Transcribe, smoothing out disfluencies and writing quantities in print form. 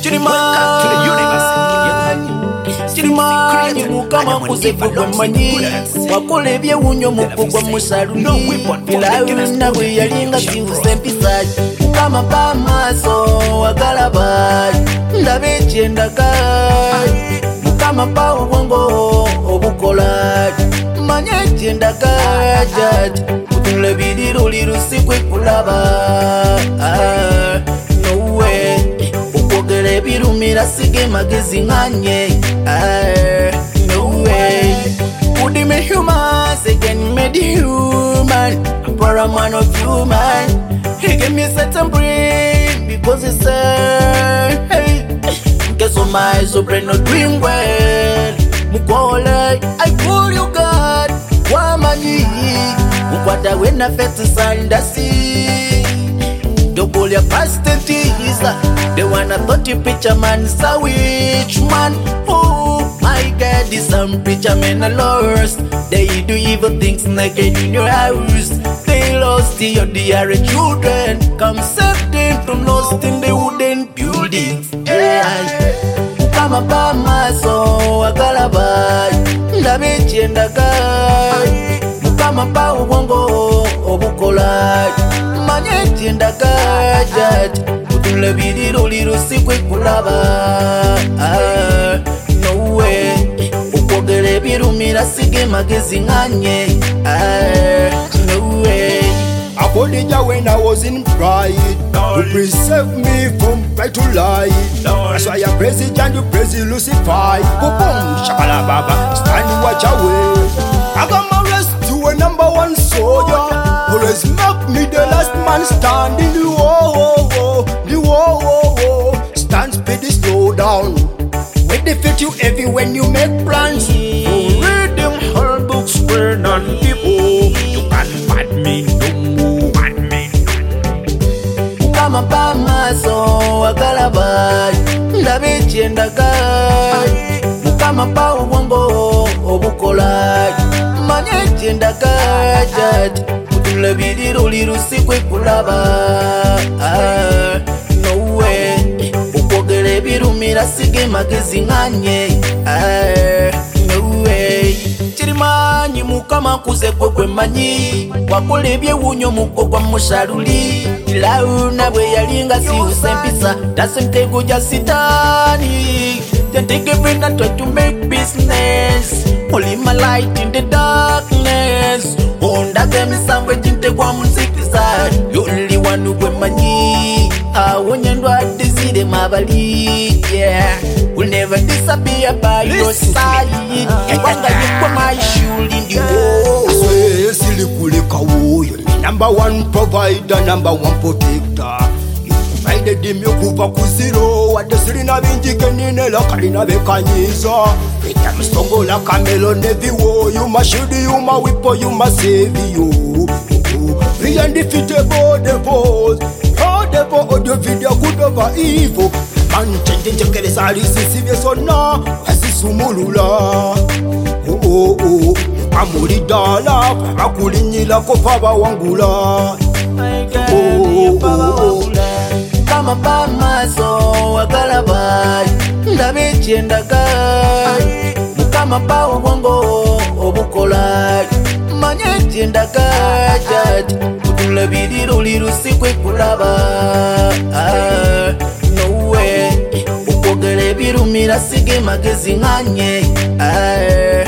Chirimanyi mukama kuzekugwa manyi wakola ebyewunyo mukugwa musaluni Firawuna bwe yalinga kibuza empisa mukama pamaaso wagalaba ndaba ekyendaga mukama pa obwongo obukola manye ekyendaga jati kutunula ebiriruli lusikwe kulaba nowe okwogera ebirumira sige magezi nganye no way would he make human again made human I'm proud of man of human he gave me certain brain because he said hey guess on my so brain not doing well mukole I call you God wamani mukwata wena fete sanda si double your past teaser they wanna thought you picture man so which man oh my God is some preacher men are lost they do evil things naked in your house they lost your dear children come save them from lost in the wooden buildings yeah kama bama so agalaba ndabe chendaga kama pa ubongo obukola manye chendaga jati kutunula biriruli lusikwe kulaba no way ukwogera ebirumira sige magezi nganye no way Akodija when I was in pride you preserve me from pride to lie that's why I praise it and you praise it Lucifer boom shakala baba stand watch away I got my rescue a number one soldier always make me the last man standing the war stand speedy slow down we defeat you every when you make plans read them whole books spread on people you can't fight me no more fight me kama pamaso agalaba ndabe chendaga kama pa ubongo obukola manye chendaga jati kutunula biriruli lusikwe kulaba no way ukwogera ebirumira sige magezi nganye no way Chirimanyi mukama kuzekwe gwe manyi wakola ebyewunyo mukogwa musaluli Firawuna bwe yalinga siusa empisa tasenkego ja sitani then take everything and try to make business only my light in the darkness ondaga misambo jintegwa muzikisa you only one gwe manyi awonyendwa desire mabali yeah will never disappear by your side wanga yekwa my shield in the war aswe silikuleka woyo number one provider number one protector you provided him yokuva kuziro wadesirina binjike ninela kalina bekanyiza ita msongola kamelo neviwo you my shield you my weapon you my savior the undefeatable devils oh devil audio video good over evil man change kele sali sisi sona asisumulula oh amuridala bakulinyila ko baba wangula kama pamaso agalaba ndabe chendaga kama pa ubongo obukola manye chendaga jati kutunula biriruli lusikwe kulaba no way ukwogera ebirumira sige magezi nganye